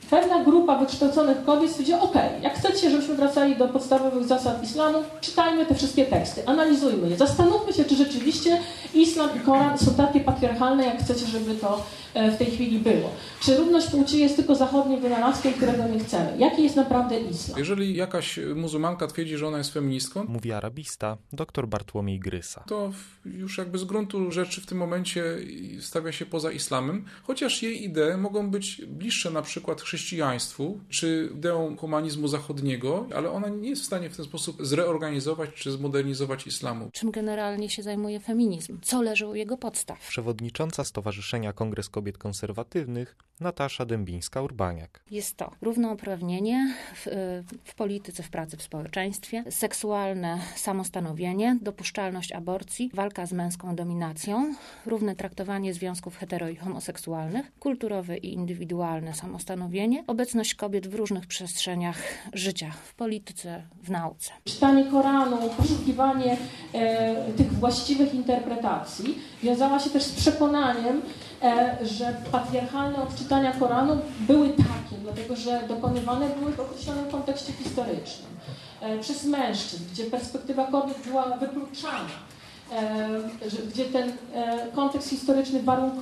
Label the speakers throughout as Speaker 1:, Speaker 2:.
Speaker 1: Pewna grupa wykształconych kobiet stwierdziła, jak chcecie, żebyśmy wracali do podstawowych zasad islamu, czytajmy te wszystkie teksty, analizujmy je, zastanówmy się, czy rzeczywiście islam i Koran są takie patriarchalne, jak chcecie, żeby to w tej chwili było. Czy równość płci jest tylko zachodnim wynalazkiem, którego nie chcemy? Jaki jest naprawdę islam?
Speaker 2: Jeżeli jakaś muzułmanka twierdzi, że ona jest feministką,
Speaker 3: mówi arabista dr Bartłomiej Grysa,
Speaker 2: to już jakby z gruntu rzeczy w tym momencie stawia się poza islamem, chociaż jej idee mogą być bliższe na przykład chrześcijaństwu czy ideom humanizmu zachodniego, ale ona nie jest w stanie w ten sposób zreorganizować czy zmodernizować islamu.
Speaker 4: Czym generalnie się zajmuje feminizm? Co leży u jego podstaw?
Speaker 3: Przewodnicząca Stowarzyszenia Kongres Kobiet Konserwatywnych Natasza Dębińska-Urbaniak.
Speaker 4: Jest to równouprawnienie w polityce, w pracy, w społeczeństwie, seksualne samostanowienie, dopuszczalność aborcji, walka z męską dominacją, równe traktowanie związków hetero i homoseksualnych, kulturowe i indywidualne samostanowienie, obecność kobiet w różnych przestrzeniach życia, w polityce, w nauce.
Speaker 1: Czytanie Koranu, poszukiwanie tych właściwych interpretacji wiązała się też z przekonaniem, że patriarchalne odczytania Koranu były takie, dlatego że dokonywane były w określonym kontekście historycznym przez mężczyzn, gdzie perspektywa kobiet była wykluczana, gdzie ten kontekst historyczny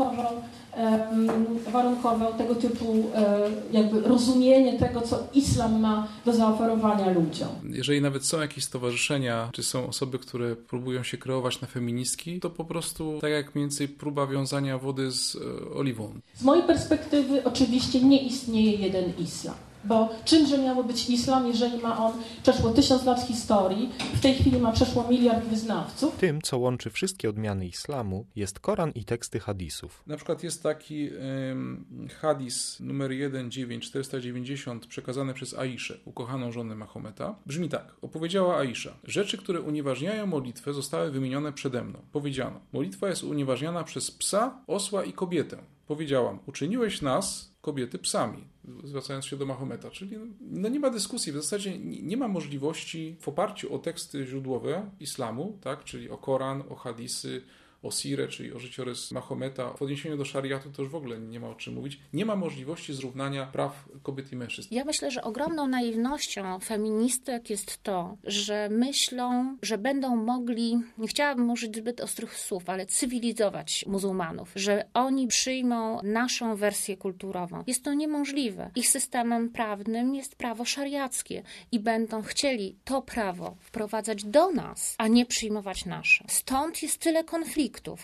Speaker 1: warunkował tego typu jakby rozumienie tego, co islam ma do zaoferowania ludziom.
Speaker 2: Jeżeli nawet są jakieś stowarzyszenia, czy są osoby, które próbują się kreować na feministki, to po prostu tak jak mniej więcej próba wiązania wody z oliwą.
Speaker 1: Z mojej perspektywy oczywiście nie istnieje jeden islam. Bo czymże miało być islam, jeżeli ma on przeszło 1000 lat historii, w tej chwili ma przeszło 1 miliard wyznawców?
Speaker 3: Tym, co łączy wszystkie odmiany islamu, jest Koran i teksty hadisów.
Speaker 2: Na przykład jest taki hadis numer 19490 przekazany przez Aiszę, ukochaną żonę Mahometa. Brzmi tak. Opowiedziała Aisza. Rzeczy, które unieważniają modlitwę, zostały wymienione przede mną. Powiedziano. Modlitwa jest unieważniana przez psa, osła i kobietę. Powiedziałam. Uczyniłeś nas, kobiety, psami, zwracając się do Mahometa. Czyli nie ma dyskusji, w zasadzie nie ma możliwości w oparciu o teksty źródłowe islamu, tak, czyli o Koran, o hadisy, o sirę, czyli o życiorys Mahometa. W odniesieniu do szariatu to już w ogóle nie ma o czym mówić. Nie ma możliwości zrównania praw kobiet i mężczyzn.
Speaker 4: Ja myślę, że ogromną naiwnością feministek jest to, że myślą, że będą mogli, nie chciałabym użyć zbyt ostrych słów, ale cywilizować muzułmanów, że oni przyjmą naszą wersję kulturową. Jest to niemożliwe. Ich systemem prawnym jest prawo szariackie i będą chcieli to prawo wprowadzać do nas, a nie przyjmować nasze. Stąd jest tyle konfliktów.